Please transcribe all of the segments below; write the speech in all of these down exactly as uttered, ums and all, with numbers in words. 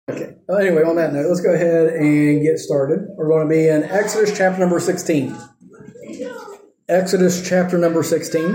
Okay. Well, anyway, on that note, let's go ahead and get started. We're going to be in Exodus chapter number sixteen. Exodus chapter number sixteen.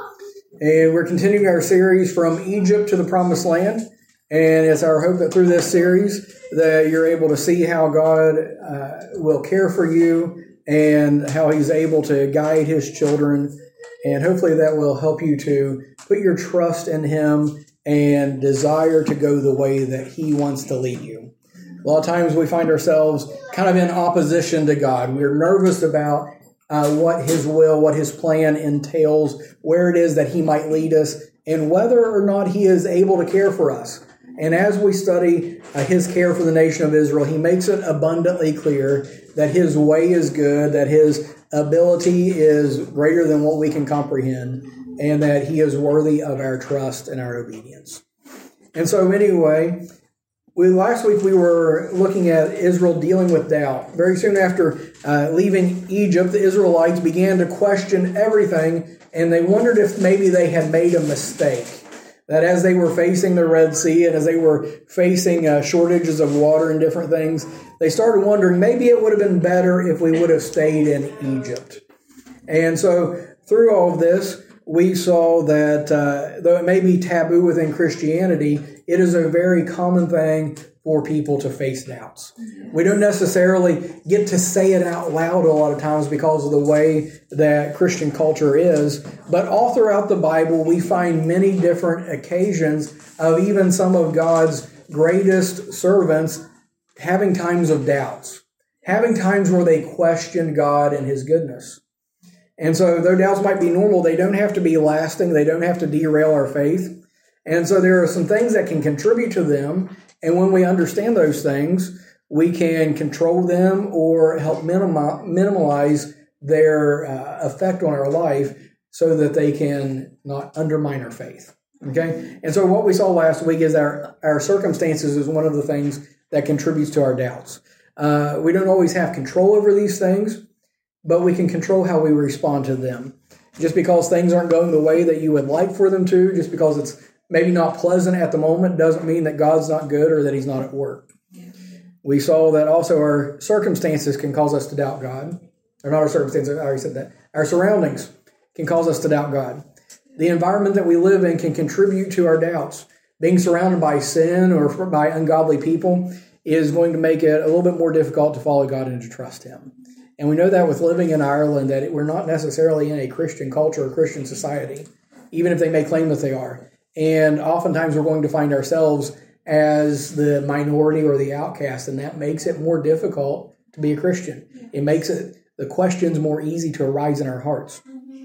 And we're continuing our series from Egypt to the Promised Land. And it's our hope that through this series that you're able to see how God uh, will care for you and how He's able to guide His children. And hopefully that will help you to put your trust in Him and desire to go the way that He wants to lead you. A lot of times we find ourselves kind of in opposition to God. We're nervous about uh, what His will, what His plan entails, where it is that He might lead us, and whether or not He is able to care for us. And as we study uh, His care for the nation of Israel, He makes it abundantly clear that His way is good, that His ability is greater than what we can comprehend, and that He is worthy of our trust and our obedience. And so anyway, we, last week we were looking at Israel dealing with doubt. Very soon after uh, leaving Egypt, the Israelites began to question everything, and they wondered if maybe they had made a mistake. That as they were facing the Red Sea and as they were facing uh, shortages of water and different things, they started wondering maybe it would have been better if we would have stayed in Egypt. And so through all of this, we saw that uh, though it may be taboo within Christianity, it is a very common thing for people to face doubts. We don't necessarily get to say it out loud a lot of times because of the way that Christian culture is, but all throughout the Bible we find many different occasions of even some of God's greatest servants having times of doubts, having times where they question God and His goodness. And so though doubts might be normal, they don't have to be lasting. They don't have to derail our faith. And so there are some things that can contribute to them. And when we understand those things, we can control them or help minimi- minimize their uh, effect on our life so that they can not undermine our faith. Okay? And so what we saw last week is our, our circumstances is one of the things that contributes to our doubts. Uh, we don't always have control over these things, but we can control how we respond to them. Just because things aren't going the way that you would like for them to, just because it's maybe not pleasant at the moment, doesn't mean that God's not good or that He's not at work. Yeah. We saw that also our circumstances can cause us to doubt God. Or not our circumstances, I already said that. Our surroundings can cause us to doubt God. The environment that we live in can contribute to our doubts. Being surrounded by sin or by ungodly people is going to make it a little bit more difficult to follow God and to trust Him. And we know that with living in Ireland, that we're not necessarily in a Christian culture or Christian society, even if they may claim that they are. And oftentimes we're going to find ourselves as the minority or the outcast, and that makes it more difficult to be a Christian. It makes it the questions more easy to arise in our hearts.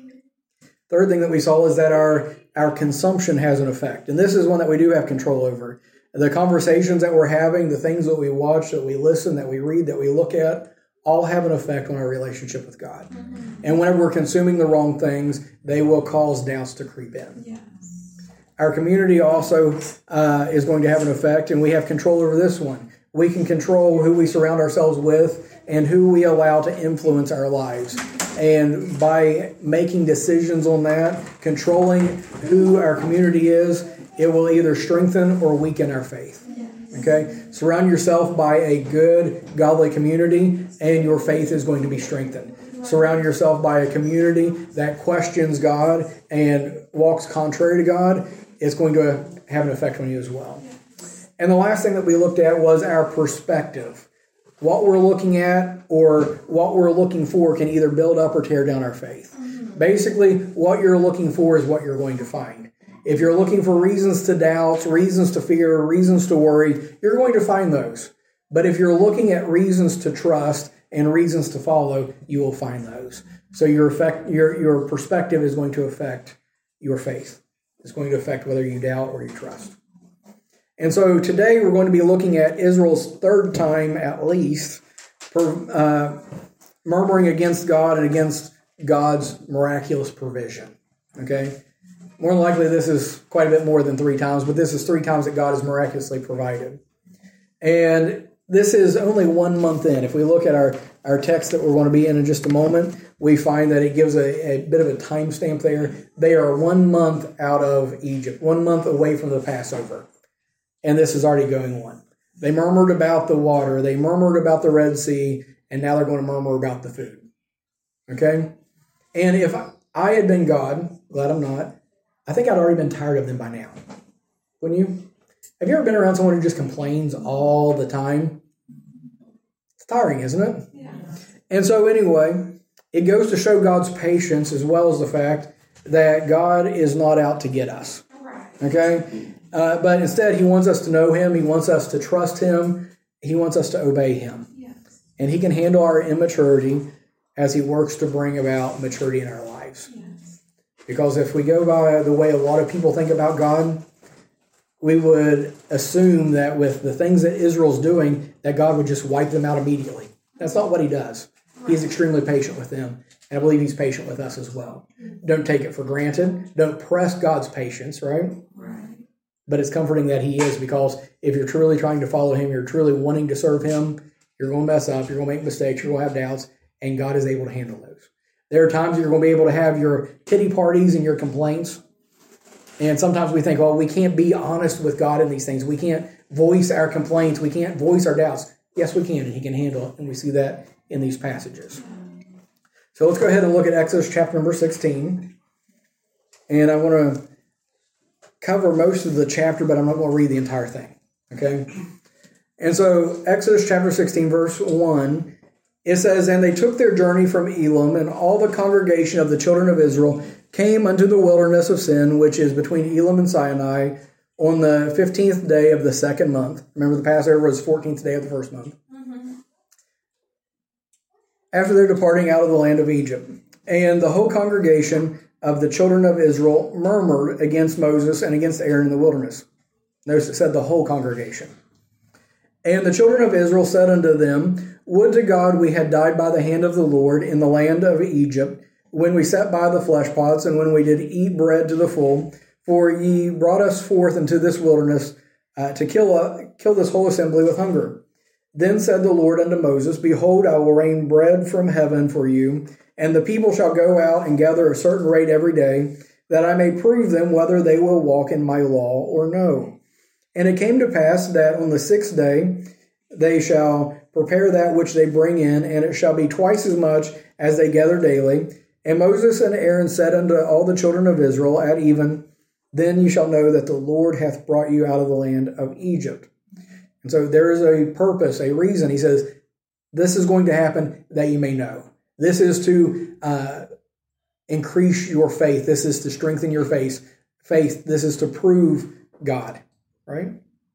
Third thing that we saw is that our, our consumption has an effect. And this is one that we do have control over. The conversations that we're having, the things that we watch, that we listen, that we read, that we look at, all have an effect on our relationship with God. Mm-hmm. And whenever we're consuming the wrong things, they will cause doubts to creep in. Yes. Our community also uh, is going to have an effect, and we have control over this one. We can control who we surround ourselves with and who we allow to influence our lives. And by making decisions on that, controlling who our community is, it will either strengthen or weaken our faith. Okay? Surround yourself by a good, godly community, and your faith is going to be strengthened. Surround yourself by a community that questions God and walks contrary to God, it's going to have an effect on you as well. And the last thing that we looked at was our perspective. What we're looking at or what we're looking for can either build up or tear down our faith. Basically, what you're looking for is what you're going to find. If you're looking for reasons to doubt, reasons to fear, reasons to worry, you're going to find those. But if you're looking at reasons to trust and reasons to follow, you will find those. So your effect, your, your perspective is going to affect your faith. It's going to affect whether you doubt or you trust. And so today we're going to be looking at Israel's third time at least for, uh, murmuring against God and against God's miraculous provision. Okay? More than likely this is quite a bit more than three times, but this is three times that God has miraculously provided. And this is only one month in. If we look at our, our text that we're going to be in in just a moment, we find that it gives a, a bit of a timestamp there. They are one month out of Egypt, one month away from the Passover. And this is already going on. They murmured about the water. They murmured about the Red Sea, and now they're going to murmur about the food. Okay? And if I had been God, glad I'm not, I think I'd already been tired of them by now. Wouldn't you? Have you ever been around someone who just complains all the time? It's tiring, isn't it? Yeah. And so anyway, it goes to show God's patience as well as the fact that God is not out to get us. Okay? Uh, but instead, he wants us to know him. He wants us to trust him. He wants us to obey him. Yes. And he can handle our immaturity as he works to bring about maturity in our lives. Yes. Because if we go by the way a lot of people think about God, we would assume that with the things that Israel's doing, that God would just wipe them out immediately. That's not what he does. He's extremely patient with them. And I believe he's patient with us as well. Don't take it for granted. Don't press God's patience, right? Right. But it's comforting that he is, because if you're truly trying to follow him, you're truly wanting to serve him, you're going to mess up, you're going to make mistakes, you're going to have doubts, and God is able to handle those. There are times you're going to be able to have your pity parties and your complaints. And sometimes we think, oh, we can't be honest with God in these things. We can't voice our complaints. We can't voice our doubts. Yes, we can, and he can handle it. And we see that in these passages. So let's go ahead and look at Exodus chapter number sixteen. And I want to cover most of the chapter, but I'm not going to read the entire thing. Okay? And so Exodus chapter sixteen, verse one, it says, "And they took their journey from Elim, and all the congregation of the children of Israel came unto the wilderness of Sin, which is between Elim and Sinai, on the fifteenth day of the second month." Remember, the Passover was the fourteenth day of the first month. Mm-hmm. "After their departing out of the land of Egypt. And the whole congregation of the children of Israel murmured against Moses and against Aaron in the wilderness." Notice it said the whole congregation. "And the children of Israel said unto them, Would to God we had died by the hand of the Lord in the land of Egypt, when we sat by the flesh pots, and when we did eat bread to the full. For ye brought us forth into this wilderness uh, to kill, uh, kill this whole assembly with hunger. Then said the Lord unto Moses, Behold, I will rain bread from heaven for you, and the people shall go out and gather a certain rate every day, that I may prove them whether they will walk in my law or no. And it came to pass that on the sixth day they shall prepare that which they bring in, and it shall be twice as much as they gather daily. And Moses and Aaron said unto all the children of Israel at even, Then ye shall know that the Lord hath brought you out of the land of Egypt." And so there is a purpose, a reason. He says, this is going to happen that you may know. This is to uh, increase your faith. This is to strengthen your faith. Faith. This is to prove God, right?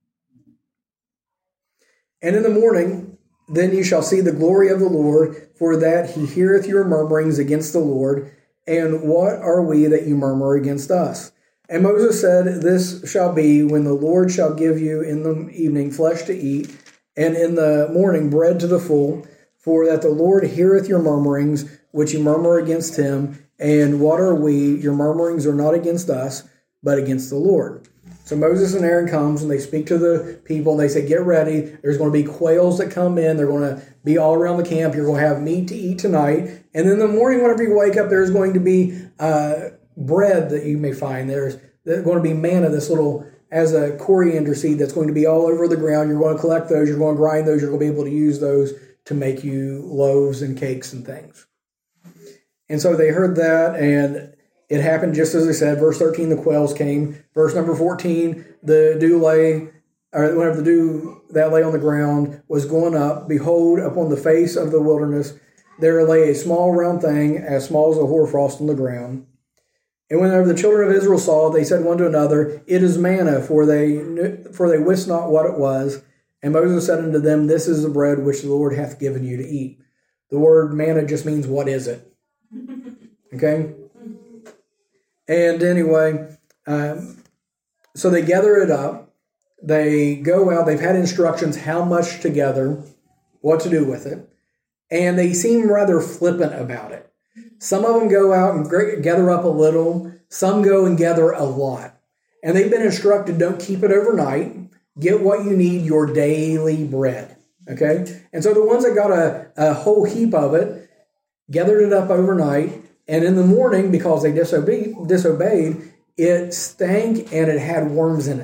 "And in the morning, then you shall see the glory of the Lord, for that he heareth your murmurings against the Lord. And what are we that you murmur against us? And Moses said, This shall be when the Lord shall give you in the evening flesh to eat, and in the morning bread to the full, for that the Lord heareth your murmurings, which you murmur against him. And what are we? Your murmurings are not against us, but against the Lord." So Moses and Aaron comes and they speak to the people and they say, get ready. There's going to be quails that come in. They're going to be all around the camp. You're going to have meat to eat tonight. And then in the morning, whenever you wake up, there's going to be uh, bread that you may find. There's, there's going to be manna, this little, as a coriander seed that's going to be all over the ground. You're going to collect those. You're going to grind those. You're going to be able to use those to make you loaves and cakes and things. And so they heard that, and it happened just as they said. Verse thirteen, the quails came. Verse number fourteen, the dew lay, or whenever the dew that lay on the ground was going up, behold, upon the face of the wilderness there lay a small round thing, as small as a hoarfrost on the ground. And whenever the children of Israel saw it, they said one to another, It is manna, for they knew, for they wist not what it was. And Moses said unto them, This is the bread which the Lord hath given you to eat. The word manna just means, what is it? Okay? And anyway, um, so they gather it up. They go out. They've had instructions how much to gather, what to do with it. And they seem rather flippant about it. Some of them go out and gather up a little. Some go and gather a lot. And they've been instructed, don't keep it overnight. Get what you need, your daily bread. Okay? And so the ones that got a, a whole heap of it, gathered it up overnight. And in the morning, because they disobeyed, disobeyed, it stank and it had worms in it.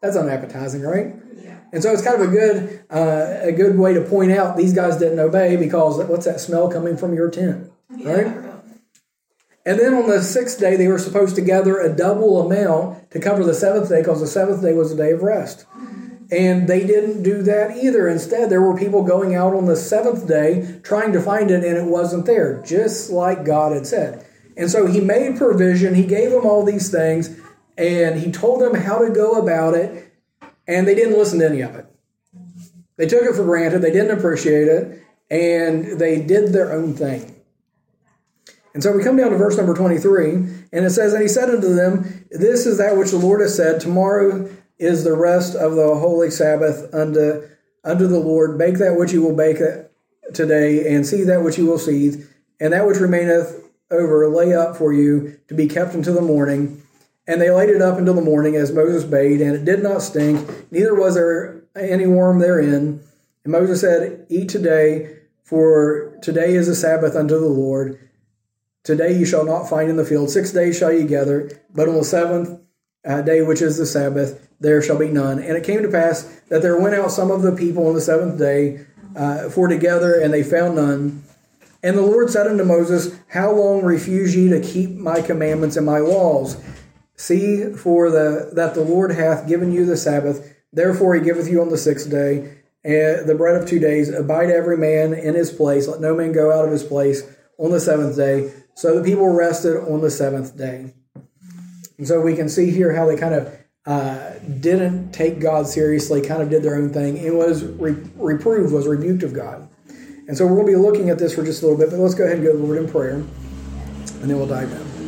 That's unappetizing, right? Yeah. And so it's kind of a good uh, a good way to point out these guys didn't obey because what's that smell coming from your tent, right? Yeah. And then on the sixth day, they were supposed to gather a double amount to cover the seventh day because the seventh day was a day of rest. And they didn't do that either. Instead, there were people going out on the seventh day trying to find it, and it wasn't there, just like God had said. And so he made provision. He gave them all these things, and he told them how to go about it, and they didn't listen to any of it. They took it for granted. They didn't appreciate it, and they did their own thing. And so we come down to verse number twenty-three, and it says, "And he said unto them, This is that which the Lord has said, Tomorrow is the rest of the holy Sabbath unto, unto the Lord. Bake that which you will bake today, and seethe that which you will seethe, and that which remaineth over lay up for you to be kept until the morning. And they laid it up until the morning, as Moses bade, and it did not stink, neither was there any worm therein. And Moses said, Eat today, for today is the Sabbath unto the Lord. Today you shall not find in the field. Six days shall ye gather, but on the seventh uh, day, which is the Sabbath, there shall be none. And it came to pass that there went out some of the people on the seventh day uh, for together, and they found none. And the Lord said unto Moses, How long refuse ye to keep my commandments and my laws? See, for the that the Lord hath given you the Sabbath, therefore he giveth you on the sixth day uh, the bread of two days. Abide every man in his place. Let no man go out of his place on the seventh day. So the people rested on the seventh day." And so we can see here how they kind of uh, didn't take God seriously, kind of did their own thing, and was re- reproved, was rebuked of God. And so we're going to be looking at this for just a little bit, but let's go ahead and go to the Lord in prayer, and then we'll dive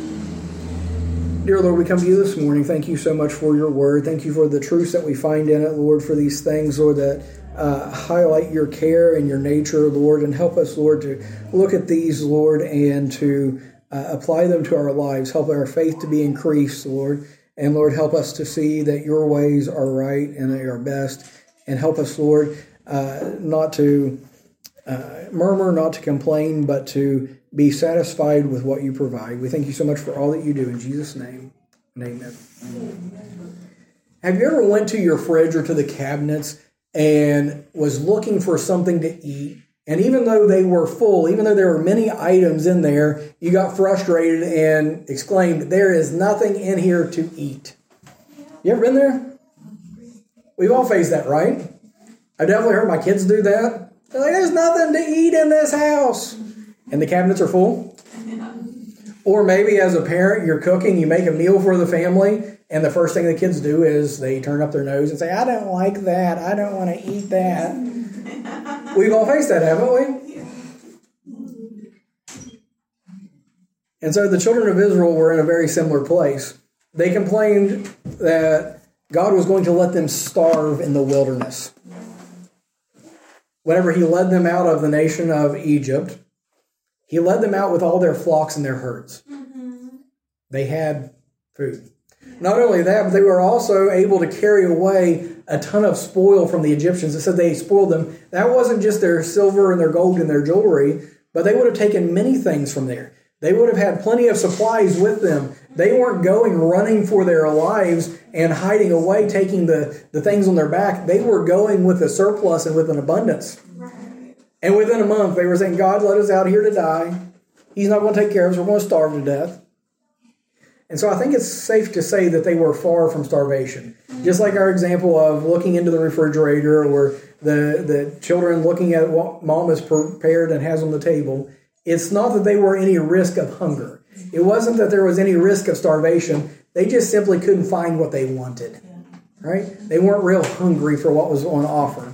in. Dear Lord, we come to you this morning. Thank you so much for your word. Thank you for the truths that we find in it, Lord, for these things, Lord, that uh, highlight your care and your nature, Lord, and help us, Lord, to look at these, Lord, and to uh, apply them to our lives. Help our faith to be increased, Lord. And, Lord, help us to see that your ways are right and they are best. And help us, Lord, uh, not to uh, murmur, not to complain, but to be satisfied with what you provide. We thank you so much for all that you do. In Jesus' name, amen. Amen. Have you ever went to your fridge or to the cabinets and was looking for something to eat? And even though they were full, even though there were many items in there, you got frustrated and exclaimed, "There is nothing in here to eat." You ever been there? We've all faced that, right? I've definitely heard my kids do that. They're like, "There's nothing to eat in this house." And the cabinets are full. Yeah. Or maybe as a parent, you're cooking, you make a meal for the family, and the first thing the kids do is they turn up their nose and say, "I don't like that. I don't want to eat that." We've all faced that, haven't we? And so the children of Israel were in a very similar place. They complained that God was going to let them starve in the wilderness. Whenever he led them out of the nation of Egypt, he led them out with all their flocks and their herds. Mm-hmm. They had food. Not only that, but they were also able to carry away a ton of spoil from the Egyptians. It said they spoiled them. That wasn't just their silver and their gold and their jewelry, but they would have taken many things from there. They would have had plenty of supplies with them. They weren't going running for their lives and hiding away, taking the, the things on their back. They were going with a surplus and with an abundance. And within a month, they were saying, "God let us out here to die. He's not going to take care of us. We're going to starve to death." And so I think it's safe to say that they were far from starvation. Just like our example of looking into the refrigerator or the, the children looking at what mom has prepared and has on the table, it's not that they were any risk of hunger. It wasn't that there was any risk of starvation. They just simply couldn't find what they wanted. Right? They weren't real hungry for what was on offer.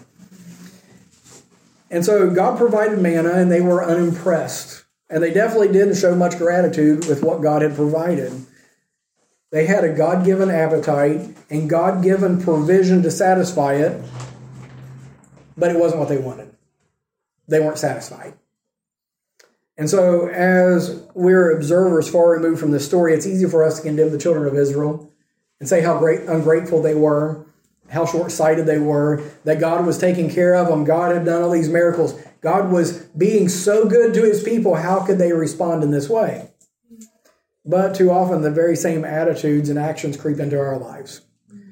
And so God provided manna, and they were unimpressed. And they definitely didn't show much gratitude with what God had provided. They had a God-given appetite and God-given provision to satisfy it, but it wasn't what they wanted. They weren't satisfied. And so as we're observers far removed from this story, it's easy for us to condemn the children of Israel and say how great ungrateful they were, how short-sighted they were, that God was taking care of them. God had done all these miracles. God was being so good to his people. How could they respond in this way? But too often the very same attitudes and actions creep into our lives.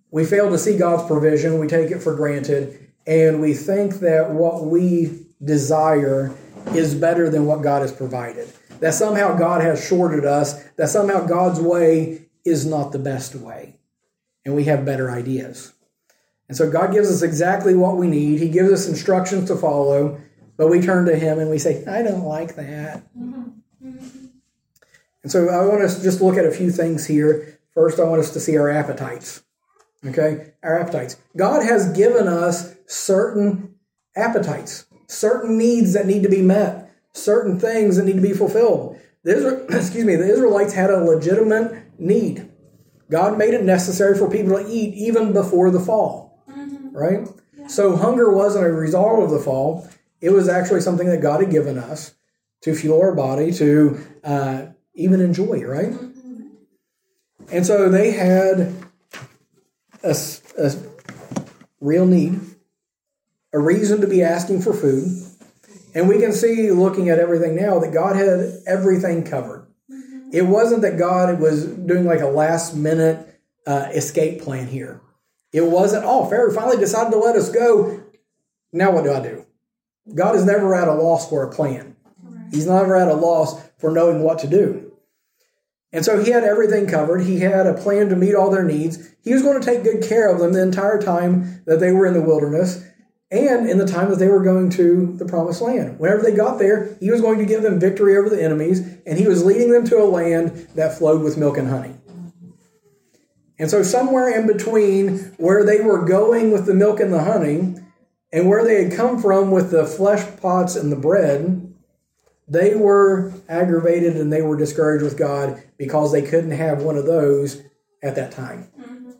We fail to see God's provision. We take it for granted. And we think that what we desire is better than what God has provided. That somehow God has shorted us. That somehow God's way is not the best way. And we have better ideas. And so God gives us exactly what we need. He gives us instructions to follow. But we turn to Him and we say, I don't like that. Mm-hmm. And so I want us to just look at a few things here. First, I want us to see our appetites. Okay? Our appetites. God has given us certain appetites, certain needs that need to be met, certain things that need to be fulfilled. The Israel, excuse me, the Israelites had a legitimate need. God made it necessary for people to eat even before the fall. Mm-hmm. Right? Yeah. So hunger wasn't a result of the fall. It was actually something that God had given us to fuel our body, to uh, even enjoy, right? Mm-hmm. And so they had a, a real need, a reason to be asking for food. And we can see, looking at everything now, that God had everything covered. Mm-hmm. It wasn't that God was doing like a last-minute uh, escape plan here. It wasn't, oh, Pharaoh finally decided to let us go. Now what do I do? God is never at a loss for a plan. He's never at a loss for knowing what to do. And so he had everything covered. He had a plan to meet all their needs. He was going to take good care of them the entire time that they were in the wilderness and in the time that they were going to the promised land. Whenever they got there, he was going to give them victory over the enemies, and he was leading them to a land that flowed with milk and honey. And so somewhere in between where they were going with the milk and the honey and where they had come from with the flesh pots and the bread, they were aggravated and they were discouraged with God because they couldn't have one of those at that time. Mm-hmm.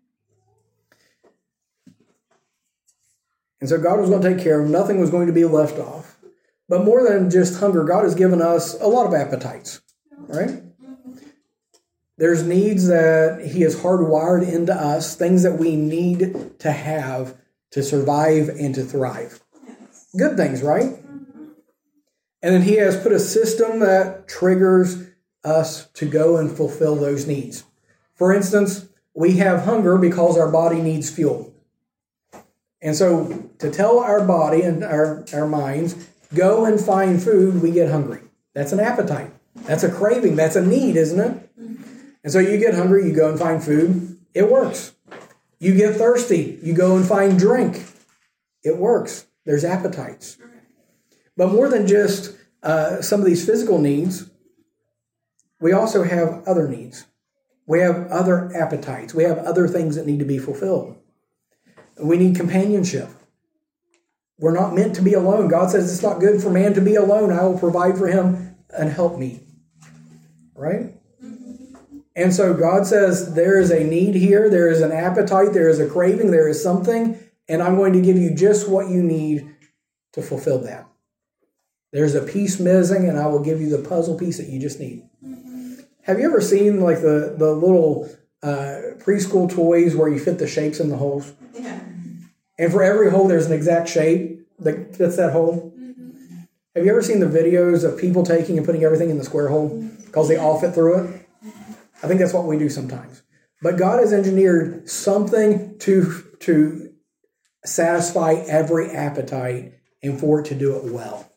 And so God was going to take care of them. Nothing was going to be left off. But more than just hunger, God has given us a lot of appetites, right? Mm-hmm. There's needs that He has hardwired into us, things that we need to have to survive and to thrive. Yes. Good things, right? Mm-hmm. And then He has put a system that triggers us to go and fulfill those needs. For instance, we have hunger because our body needs fuel. And so to tell our body and our, our minds, go and find food, we get hungry. That's an appetite. That's a craving. That's a need, isn't it? Mm-hmm. And so you get hungry, you go and find food. It works. You get thirsty. You go and find drink. It works. There's appetites. But more than just uh, some of these physical needs, we also have other needs. We have other appetites. We have other things that need to be fulfilled. We need companionship. We're not meant to be alone. God says it's not good for man to be alone. I will provide for him and help me. Right? And so God says there is a need here, there is an appetite, there is a craving, there is something, and I'm going to give you just what you need to fulfill that. There's a piece missing, and I will give you the puzzle piece that you just need. Mm-hmm. Have you ever seen like the, the little uh, preschool toys where you fit the shapes in the holes? Yeah. And for every hole, there's an exact shape that fits that hole? Mm-hmm. Have you ever seen the videos of people taking and putting everything in the square hole because they all fit through it? I think that's what we do sometimes. But God has engineered something to, to satisfy every appetite and for it to do it well.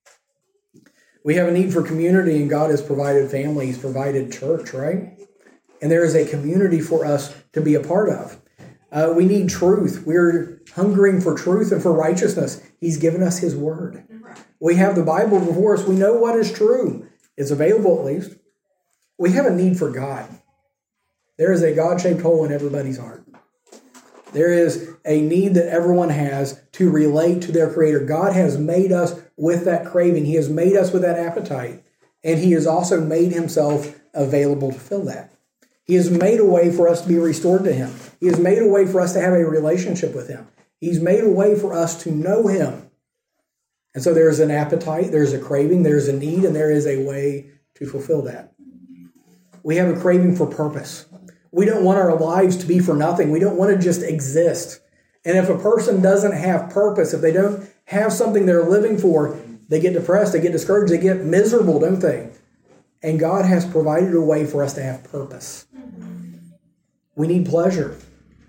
We have a need for community, and God has provided family. He's provided church, right? And there is a community for us to be a part of. Uh, we need truth. We're hungering for truth and for righteousness. He's given us His Word. We have the Bible before us. We know what is true. It's available at least. We have a need for God. There is a God-shaped hole in everybody's heart. There is a need that everyone has to relate to their Creator. God has made us with that craving. He has made us with that appetite. And He has also made Himself available to fill that. He has made a way for us to be restored to Him. He has made a way for us to have a relationship with Him. He's made a way for us to know Him. And so there is an appetite, there's a craving, there's a need, and there is a way to fulfill that. We have a craving for purpose. We don't want our lives to be for nothing. We don't want to just exist. And if a person doesn't have purpose, if they don't have something they're living for, they get depressed, they get discouraged, they get miserable, don't they? And God has provided a way for us to have purpose. We need pleasure.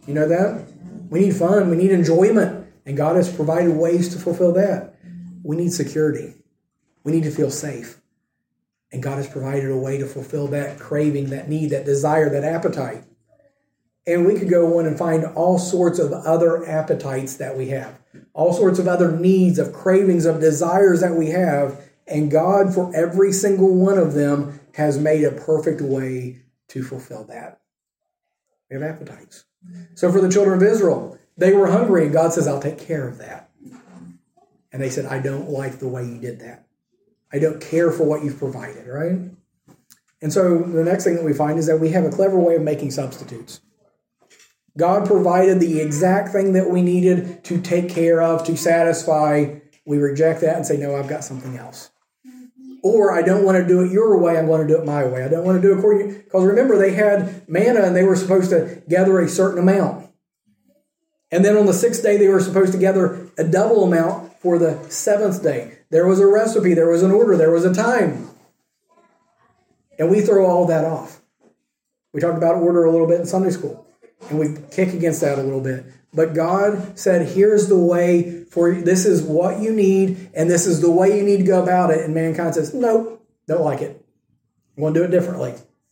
You know that? We need fun. We need enjoyment. And God has provided ways to fulfill that. We need security. We need to feel safe. And God has provided a way to fulfill that craving, that need, that desire, that appetite. And we could go on and find all sorts of other appetites that we have. All sorts of other needs, of cravings, of desires that we have. And God, for every single one of them, has made a perfect way to fulfill that. We have appetites. So for the children of Israel, they were hungry, and God says, I'll take care of that. And they said, I don't like the way you did that. I don't care for what you've provided, right? And so the next thing that we find is that we have a clever way of making substitutes. God provided the exact thing that we needed to take care of, to satisfy. We reject that and say, no, I've got something else. Or I don't want to do it your way, I'm going to do it my way. I don't want to do it according to, because remember, they had manna and they were supposed to gather a certain amount. And then on the sixth day, they were supposed to gather a double amount for the seventh day. There was a recipe, there was an order, there was a time. And we throw all that off. We talked about order a little bit in Sunday school. And we kick against that a little bit. But God said, here's the way for you. This is what you need, and this is the way you need to go about it. And mankind says, nope, don't like it. I want to do it differently.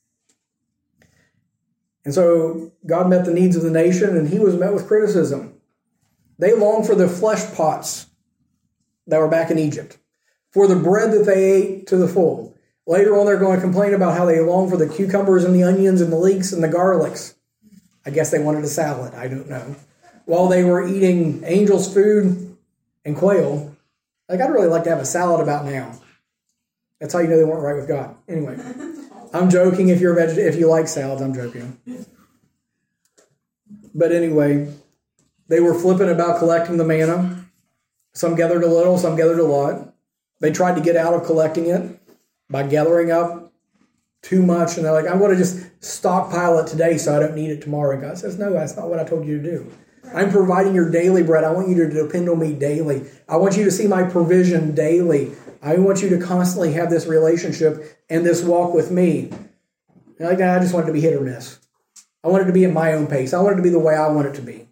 And so God met the needs of the nation, and he was met with criticism. They longed for the flesh pots that were back in Egypt, for the bread that they ate to the full. Later on, they're going to complain about how they long for the cucumbers and the onions and the leeks and the garlics. I guess they wanted a salad. I don't know. While they were eating angels' food and quail, like I'd really like to have a salad about now. That's how you know they weren't right with God. Anyway, I'm joking. If you're a vegetarian, if you like salads, I'm joking. But anyway, they were flippant about collecting the manna. Some gathered a little, some gathered a lot. They tried to get out of collecting it by gathering up too much. And they're like, I'm going to just stockpile it today so I don't need it tomorrow. And God says, no, that's not what I told you to do. I'm providing your daily bread. I want you to depend on me daily. I want you to see my provision daily. I want you to constantly have this relationship and this walk with me. And like that, I just want it to be hit or miss. I want it to be at my own pace. I want it to be the way I want it to be.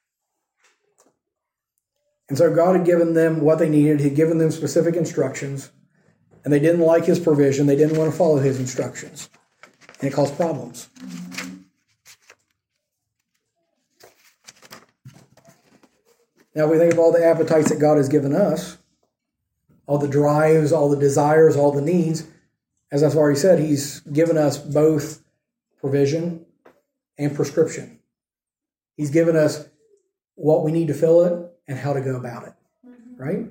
And so God had given them what they needed. He'd given them specific instructions. And they didn't like his provision. They didn't want to follow his instructions. And it caused problems. Now, if we think of all the appetites that God has given us, all the drives, all the desires, all the needs, as I've already said, he's given us both provision and prescription. He's given us what we need to fill it and how to go about it, right?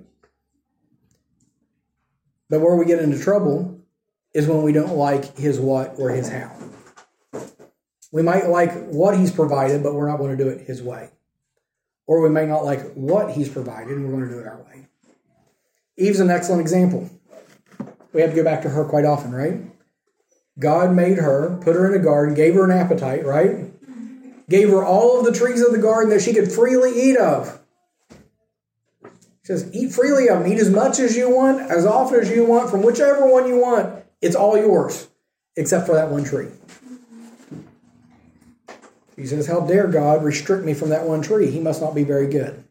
But where we get into trouble is when we don't like his what or his how. We might like what he's provided, but we're not going to do it his way. Or we may not like what he's provided, and we're going to do it our way. Eve's an excellent example. We have to go back to her quite often, right? God made her, put her in a garden, gave her an appetite, right? Gave her all of the trees of the garden that she could freely eat of. He says, eat freely of them. Eat as much as you want, as often as you want, from whichever one you want. It's all yours, except for that one tree. He says, how dare God restrict me from that one tree? He must not be very good.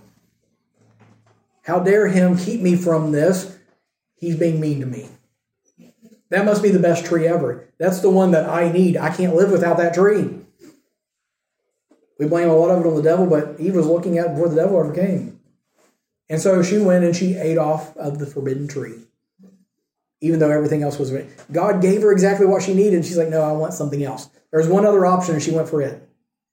How dare him keep me from this? He's being mean to me. That must be the best tree ever. That's the one that I need. I can't live without that tree. We blame a lot of it on the devil, but Eve was looking at it before the devil ever came. And so she went and she ate off of the forbidden tree, even though everything else was forbidden. God gave her exactly what she needed. And she's like, no, I want something else. There's one other option, and she went for it.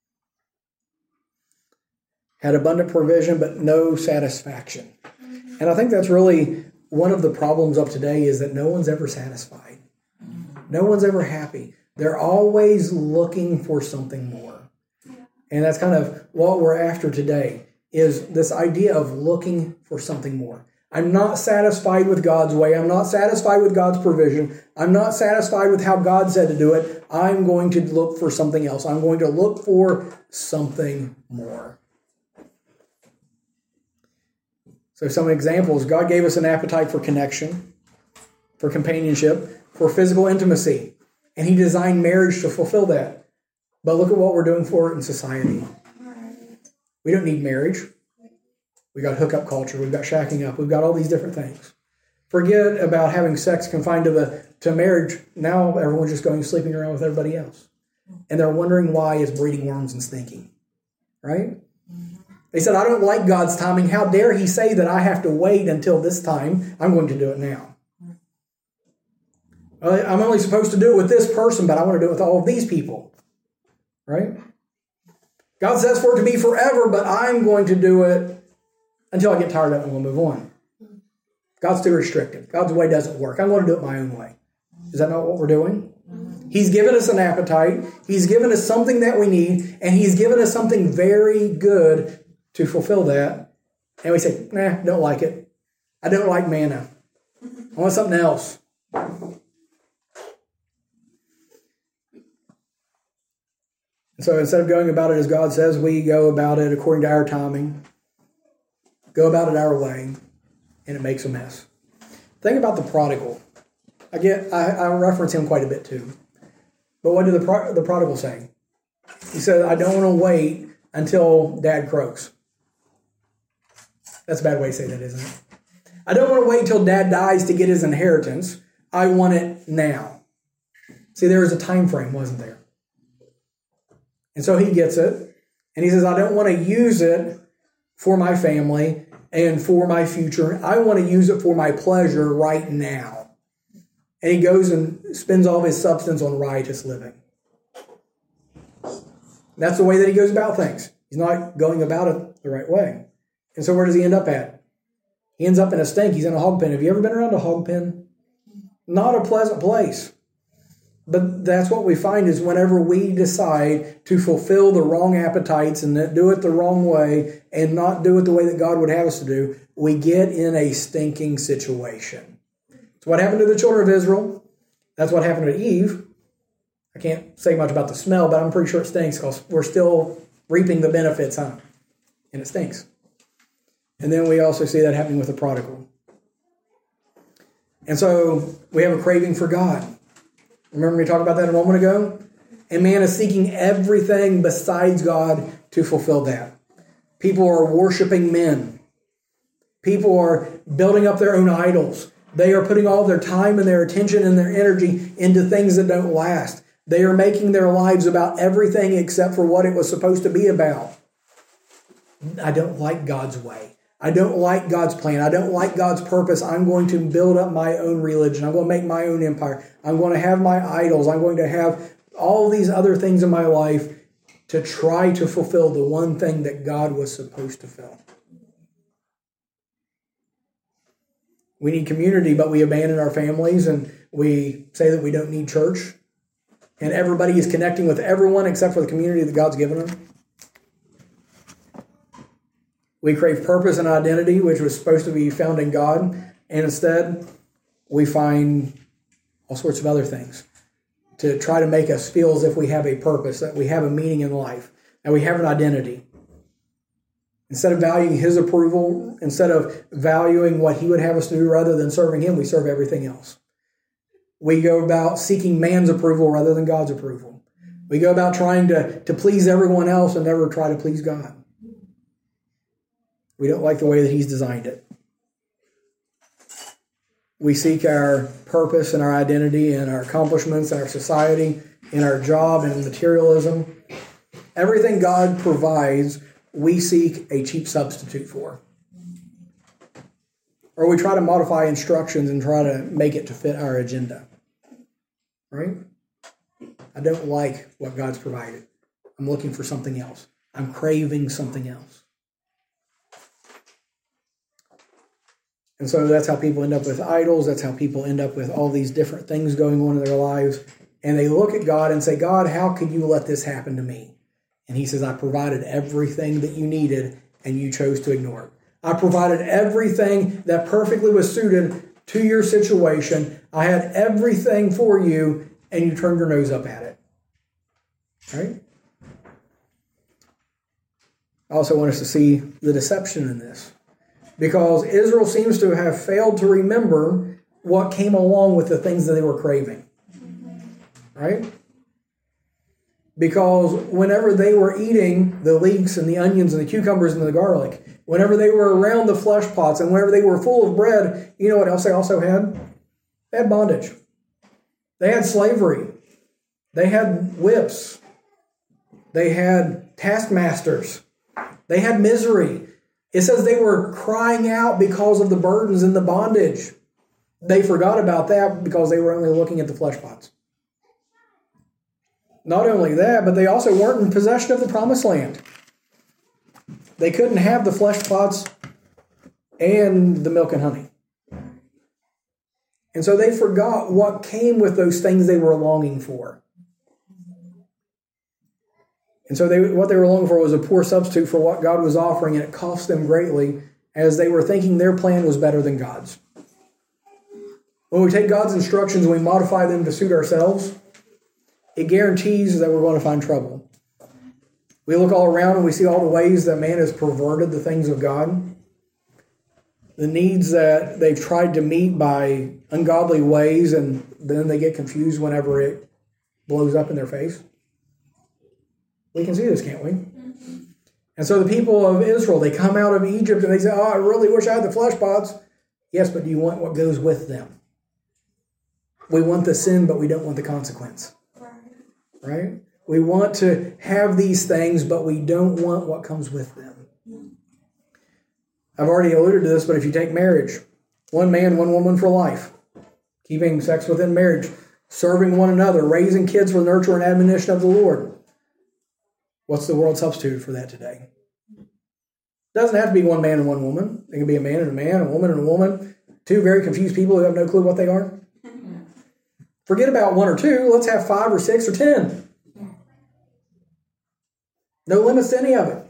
Had abundant provision, but no satisfaction. And I think that's really one of the problems of today is that no one's ever satisfied. No one's ever happy. They're always looking for something more. And that's kind of what we're after today, is this idea of looking for something more. I'm not satisfied with God's way. I'm not satisfied with God's provision. I'm not satisfied with how God said to do it. I'm going to look for something else. I'm going to look for something more. So some examples. God gave us an appetite for connection, for companionship, for physical intimacy. And he designed marriage to fulfill that. But look at what we're doing for it in society. We don't need marriage. We got hookup culture. We've got shacking up. We've got all these different things. Forget about having sex confined to the to marriage. Now everyone's just going sleeping around with everybody else. And they're wondering why it's breeding worms and stinking. Right? They said, I don't like God's timing. How dare he say that I have to wait until this time? I'm going to do it now. I'm only supposed to do it with this person, but I want to do it with all of these people. Right? God says for it to be forever, but I'm going to do it until I get tired of it and we'll move on. God's too restrictive. God's way doesn't work. I'm going to do it my own way. Is that not what we're doing? He's given us an appetite. He's given us something that we need, and he's given us something very good to fulfill that. And we say, nah, don't like it. I don't like manna. I want something else. And so instead of going about it as God says, we go about it according to our timing. Go about it our way, and it makes a mess. Think about the prodigal. I get, I, I reference him quite a bit too. But what did the, pro, the prodigal say? He said, I don't want to wait until dad croaks. That's a bad way to say that, isn't it? I don't want to wait until dad dies to get his inheritance. I want it now. See, there was a time frame, wasn't there? And so he gets it. And he says, I don't want to use it for my family and for my future. I want to use it for my pleasure right now. And he goes and spends all of his substance on riotous living. That's the way that he goes about things. He's not going about it the right way. And so where does he end up at? He ends up in a stink. He's in a hog pen. Have you ever been around a hog pen? Not a pleasant place. But that's what we find is whenever we decide to fulfill the wrong appetites and do it the wrong way and not do it the way that God would have us to do, we get in a stinking situation. It's what happened to the children of Israel. That's what happened to Eve. I can't say much about the smell, but I'm pretty sure it stinks because we're still reaping the benefits, huh? And it stinks. And then we also see that happening with the prodigal. And so we have a craving for God. Remember we talked about that a moment ago? And man is seeking everything besides God to fulfill that. People are worshiping men. People are building up their own idols. They are putting all their time and their attention and their energy into things that don't last. They are making their lives about everything except for what it was supposed to be about. I don't like God's way. I don't like God's plan. I don't like God's purpose. I'm going to build up my own religion. I'm going to make my own empire. I'm going to have my idols. I'm going to have all these other things in my life to try to fulfill the one thing that God was supposed to fill. We need community, but we abandon our families and we say that we don't need church. And everybody is connecting with everyone except for the community that God's given them. We crave purpose and identity, which was supposed to be found in God. And instead, we find all sorts of other things to try to make us feel as if we have a purpose, that we have a meaning in life, that we have an identity. Instead of valuing His approval, instead of valuing what He would have us do rather than serving Him, we serve everything else. We go about seeking man's approval rather than God's approval. We go about trying to, to please everyone else and never try to please God. We don't like the way that He's designed it. We seek our purpose and our identity and our accomplishments and our society and our job and materialism. Everything God provides, we seek a cheap substitute for. Or we try to modify instructions and try to make it to fit our agenda. Right? I don't like what God's provided. I'm looking for something else. I'm craving something else. And so that's how people end up with idols. That's how people end up with all these different things going on in their lives. And they look at God and say, God, how could you let this happen to me? And He says, I provided everything that you needed and you chose to ignore it. I provided everything that perfectly was suited to your situation. I had everything for you and you turned your nose up at it. Right? I also want us to see the deception in this. Because Israel seems to have failed to remember what came along with the things that they were craving. Right? Because whenever they were eating the leeks and the onions and the cucumbers and the garlic, whenever they were around the flesh pots and whenever they were full of bread, you know what else they also had? They had bondage. They had slavery. They had whips. They had taskmasters. They had misery. It says they were crying out because of the burdens and the bondage. They forgot about that because they were only looking at the flesh pots. Not only that, but they also weren't in possession of the promised land. They couldn't have the flesh pots and the milk and honey. And so they forgot what came with those things they were longing for. And so they, what they were longing for was a poor substitute for what God was offering, and it cost them greatly as they were thinking their plan was better than God's. When we take God's instructions and we modify them to suit ourselves, it guarantees that we're going to find trouble. We look all around and we see all the ways that man has perverted the things of God. The needs that they've tried to meet by ungodly ways, and then they get confused whenever it blows up in their face. We can see this, can't we? Mm-hmm. And so the people of Israel, they come out of Egypt and they say, oh, I really wish I had the flesh pots. Yes, but do you want what goes with them? We want the sin, but we don't want the consequence. Right? We want to have these things, but we don't want what comes with them. I've already alluded to this, but if you take marriage, one man, one woman for life, keeping sex within marriage, serving one another, raising kids for the nurture and admonition of the Lord. What's the world substitute for that today? It doesn't have to be one man and one woman. It can be a man and a man, a woman and a woman. Two very confused people who have no clue what they are. Forget about one or two. Let's have five or six or ten. No limits to any of it.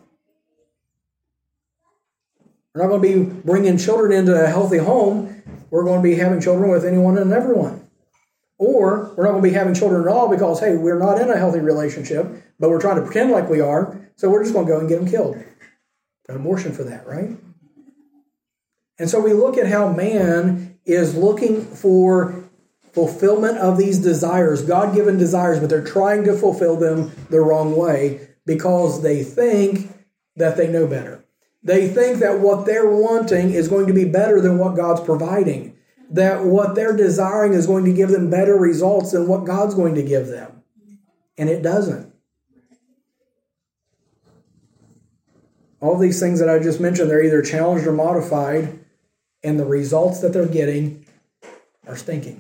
We're not going to be bringing children into a healthy home. We're going to be having children with anyone and everyone. Or we're not going to be having children at all because, hey, we're not in a healthy relationship, but we're trying to pretend like we are, so we're just going to go and get them killed. An abortion for that, right? And so we look at how man is looking for fulfillment of these desires, God-given desires, but they're trying to fulfill them the wrong way because they think that they know better. They think that what they're wanting is going to be better than what God's providing, that what they're desiring is going to give them better results than what God's going to give them. And it doesn't. All these things that I just mentioned, they're either challenged or modified, and the results that they're getting are stinking.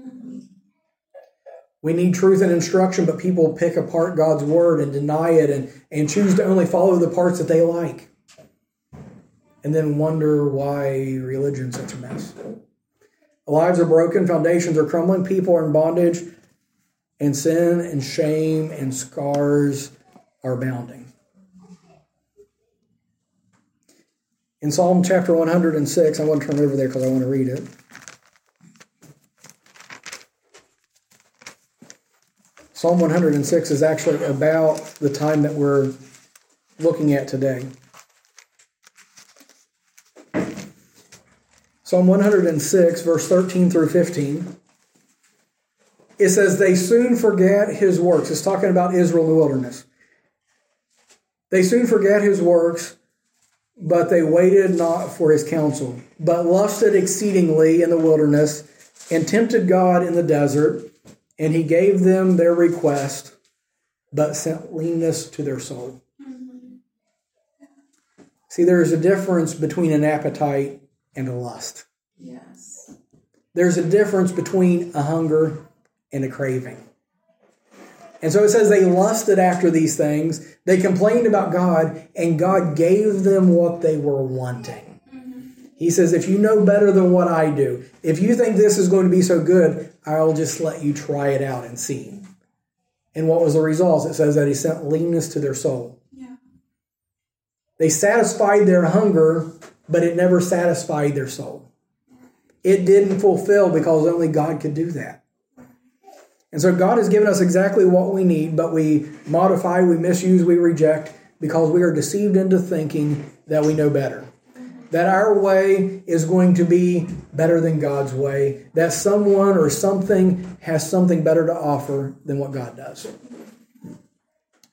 We need truth and instruction, but people pick apart God's word and deny it and, and choose to only follow the parts that they like. And then wonder why religion's such a mess. Lives are broken, foundations are crumbling, people are in bondage, and sin and shame and scars are abounding. In Psalm chapter one hundred six, I want to turn over there because I want to read it. Psalm one hundred six is actually about the time that we're looking at today. Psalm one hundred six, verse thirteen through fifteen. It says, they soon forget his works. It's talking about Israel in the wilderness. They soon forget his works, but they waited not for his counsel, but lusted exceedingly in the wilderness, and tempted God in the desert, and he gave them their request, but sent leanness to their soul. Mm-hmm. See, there's a difference between an appetite and a lust. Yes. There's a difference between a hunger and a craving. And so it says they lusted after these things. They complained about God, and God gave them what they were wanting. Mm-hmm. He says, if you know better than what I do, if you think this is going to be so good, I'll just let you try it out and see. And what was the result? It says that he sent leanness to their soul. Yeah. They satisfied their hunger, but it never satisfied their soul. It didn't fulfill because only God could do that. And so God has given us exactly what we need, but we modify, we misuse, we reject because we are deceived into thinking that we know better. That our way is going to be better than God's way. That someone or something has something better to offer than what God does.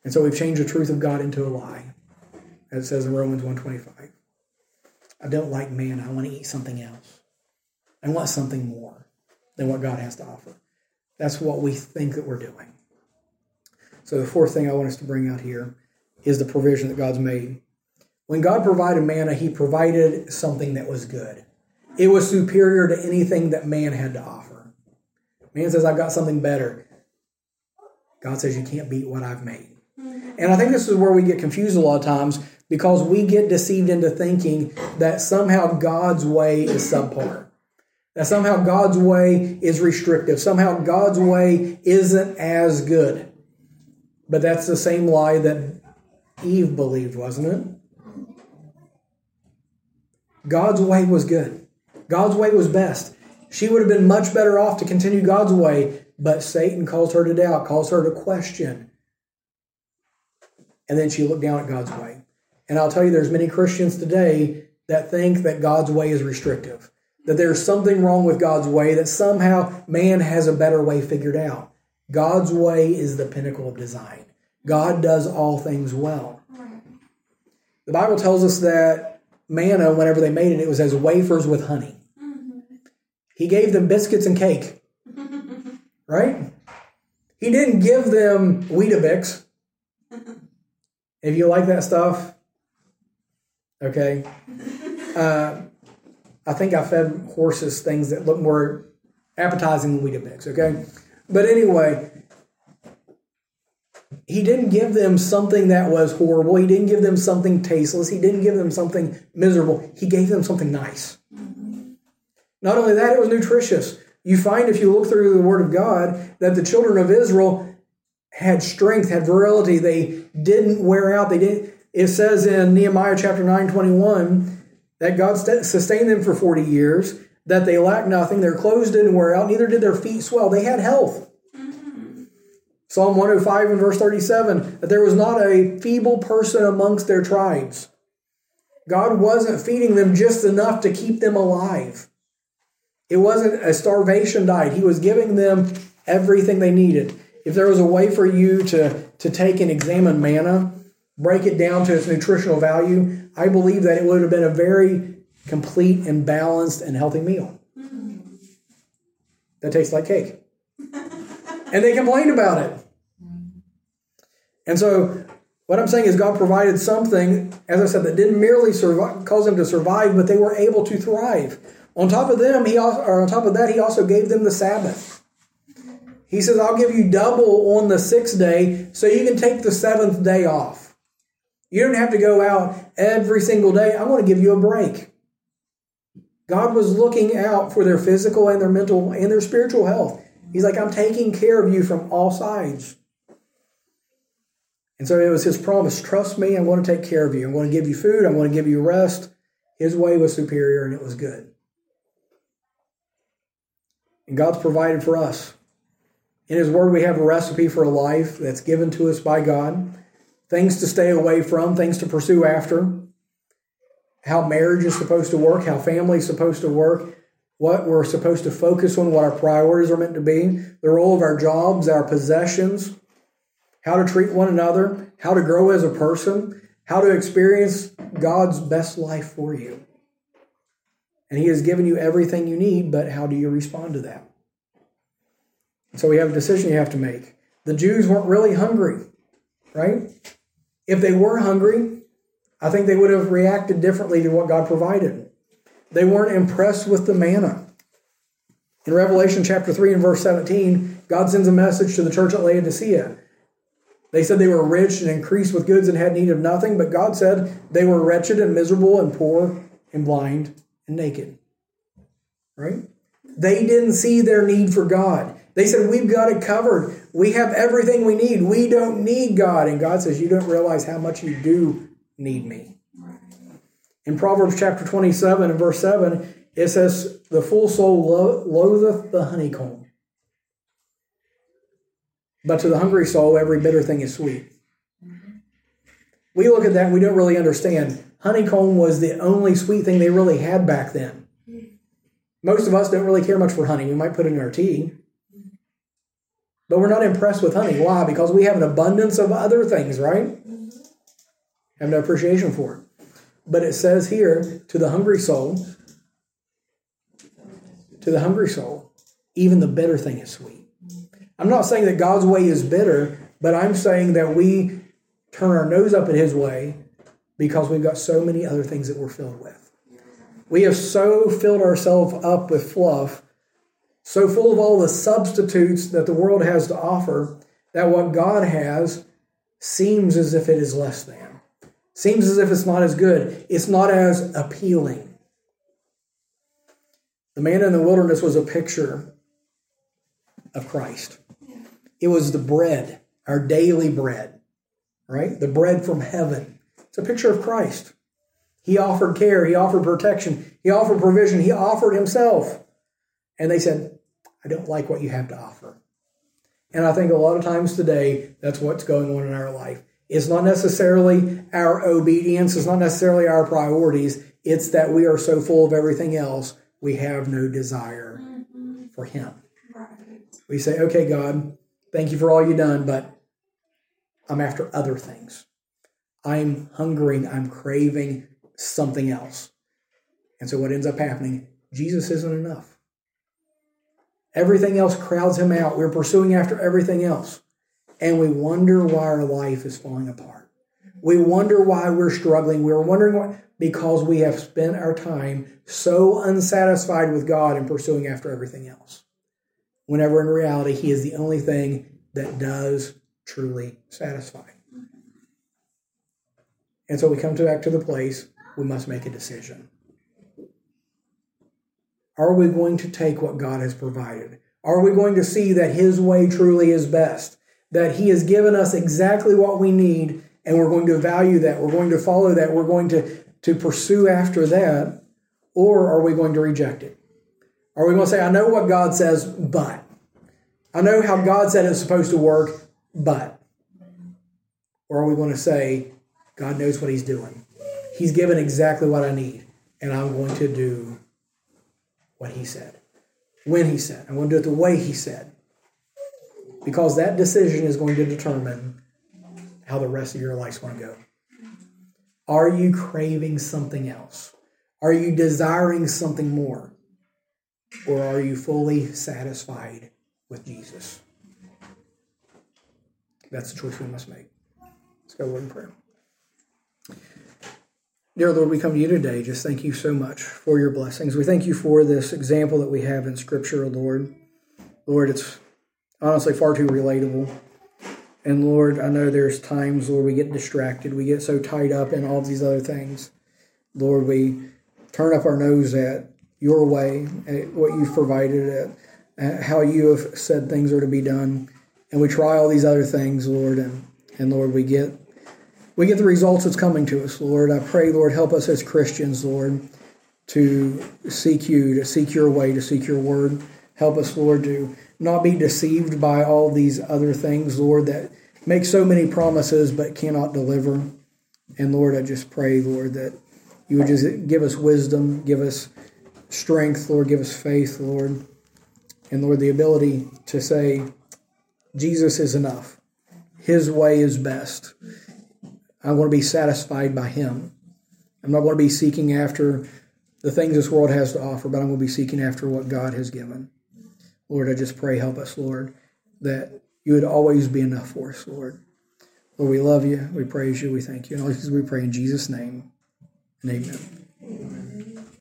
And so we've changed the truth of God into a lie, as it says in Romans one twenty-five. I don't like manna. I want to eat something else. I want something more than what God has to offer. That's what we think that we're doing. So the fourth thing I want us to bring out here is the provision that God's made. When God provided manna, he provided something that was good. It was superior to anything that man had to offer. Man says, I've got something better. God says, you can't beat what I've made. And I think this is where we get confused a lot of times, because we get deceived into thinking that somehow God's way is subpar. That somehow God's way is restrictive. Somehow God's way isn't as good. But that's the same lie that Eve believed, wasn't it? God's way was good. God's way was best. She would have been much better off to continue God's way, but Satan calls her to doubt, calls her to question. And then she looked down at God's way. And I'll tell you, there's many Christians today that think that God's way is restrictive, that there's something wrong with God's way, that somehow man has a better way figured out. God's way is the pinnacle of design. God does all things well. The Bible tells us that manna, whenever they made it, it was as wafers with honey. He gave them biscuits and cake. Right? He didn't give them Weetabix. If you like that stuff, okay. Uh, I think I fed horses things that look more appetizing than Weetabix, okay? But anyway, he didn't give them something that was horrible. He didn't give them something tasteless. He didn't give them something miserable. He gave them something nice. Not only that, it was nutritious. You find, if you look through the Word of God, that the children of Israel had strength, had virility. They didn't wear out. They didn't. It says in Nehemiah chapter nine twenty-one that God sustained them for forty years, that they lacked nothing. Their clothes didn't wear out, neither did their feet swell. They had health. Mm-hmm. Psalm one oh five and verse thirty-seven, that there was not a feeble person amongst their tribes. God wasn't feeding them just enough to keep them alive. It wasn't a starvation diet. He was giving them everything they needed. If there was a way for you to, to take and examine manna, break it down to its nutritional value, I believe that it would have been a very complete and balanced and healthy meal. Mm-hmm. That tastes like cake. And they complained about it. And so what I'm saying is God provided something, as I said, that didn't merely survive, cause them to survive, but they were able to thrive. On top of them, he also, or on top of that, he also gave them the Sabbath. He says, I'll give you double on the sixth day so you can take the seventh day off. You don't have to go out every single day. I'm going to give you a break. God was looking out for their physical and their mental and their spiritual health. He's like, I'm taking care of you from all sides. And so it was his promise, trust me, I'm going to take care of you. I'm going to give you food. I'm going to give you rest. His way was superior and it was good. And God's provided for us. In his word, we have a recipe for a life that's given to us by God. Things to stay away from, things to pursue after. How marriage is supposed to work, how family is supposed to work, what we're supposed to focus on, what our priorities are meant to be, the role of our jobs, our possessions, how to treat one another, how to grow as a person, how to experience God's best life for you. And he has given you everything you need, but how do you respond to that? So we have a decision you have to make. The Jews weren't really hungry, right? If they were hungry, I think they would have reacted differently to what God provided. They weren't impressed with the manna. In Revelation chapter three and verse seventeen, God sends a message to the church at Laodicea. They said they were rich and increased with goods and had need of nothing, but God said they were wretched and miserable and poor and blind and naked. Right? They didn't see their need for God. They said, we've got it covered. We have everything we need. We don't need God. And God says, you don't realize how much you do need me. In Proverbs chapter twenty-seven and verse seven, it says, the full soul lo- loatheth the honeycomb. But to the hungry soul, every bitter thing is sweet. We look at that and we don't really understand. Honeycomb was the only sweet thing they really had back then. Most of us don't really care much for honey. We might put it in our tea. But we're not impressed with honey. Why? Because we have an abundance of other things, right? Have no appreciation for it. But it says here, to the hungry soul, to the hungry soul, even the bitter thing is sweet. I'm not saying that God's way is bitter, but I'm saying that we turn our nose up at his way because we've got so many other things that we're filled with. We have so filled ourselves up with fluff, so full of all the substitutes that the world has to offer, that what God has seems as if it is less than. Seems as if it's not as good. It's not as appealing. The manna in the wilderness was a picture of Christ. It was the bread, our daily bread, right? The bread from heaven. It's a picture of Christ. He offered care. He offered protection. He offered provision. He offered himself. And they said, I don't like what you have to offer. And I think a lot of times today, that's what's going on in our life. It's not necessarily our obedience. It's not necessarily our priorities. It's that we are so full of everything else, we have no desire mm-hmm. for him. Right. We say, okay, God, thank you for all you've done, but I'm after other things. I'm hungering. I'm craving something else. And so what ends up happening, Jesus isn't enough. Everything else crowds him out. We're pursuing after everything else. And we wonder why our life is falling apart. We wonder why we're struggling. We're wondering why, because we have spent our time so unsatisfied with God and pursuing after everything else. Whenever in reality, he is the only thing that does truly satisfy. And so we come to back to the place, we must make a decision. Are we going to take what God has provided? Are we going to see that his way truly is best? That he has given us exactly what we need, and we're going to value that. We're going to follow that. We're going to, to pursue after that. Or are we going to reject it? Are we going to say, I know what God says, but. I know how God said it's supposed to work, but. Or are we going to say, God knows what he's doing. He's given exactly what I need, and I'm going to do what he said. When he said. I'm going to do it the way he said. Because that decision is going to determine how the rest of your life's going to go. Are you craving something else? Are you desiring something more? Or are you fully satisfied with Jesus? That's the choice we must make. Let's go to Lord in prayer. Dear Lord, we come to you today. Just thank you so much for your blessings. We thank you for this example that we have in Scripture, Lord. Lord, it's honestly far too relatable. And Lord, I know there's times, Lord, we get distracted. We get so tied up in all of these other things. Lord, we turn up our nose at your way, at what you've provided, at, at how you have said things are to be done. And we try all these other things, Lord, and, and Lord, we get we get the results that's coming to us, Lord. I pray, Lord, help us as Christians, Lord, to seek you, to seek your way, to seek your word. Help us, Lord, to not be deceived by all these other things, Lord, that make so many promises but cannot deliver. And Lord, I just pray, Lord, that you would just give us wisdom, give us strength, Lord, give us faith, Lord. And Lord, the ability to say, Jesus is enough. His way is best. I want to be satisfied by him. I'm not going to be seeking after the things this world has to offer, but I'm going to be seeking after what God has given. Lord, I just pray, help us, Lord, that you would always be enough for us, Lord. Lord, we love you, we praise you, we thank you. And all these we pray in Jesus' name, and amen. Amen.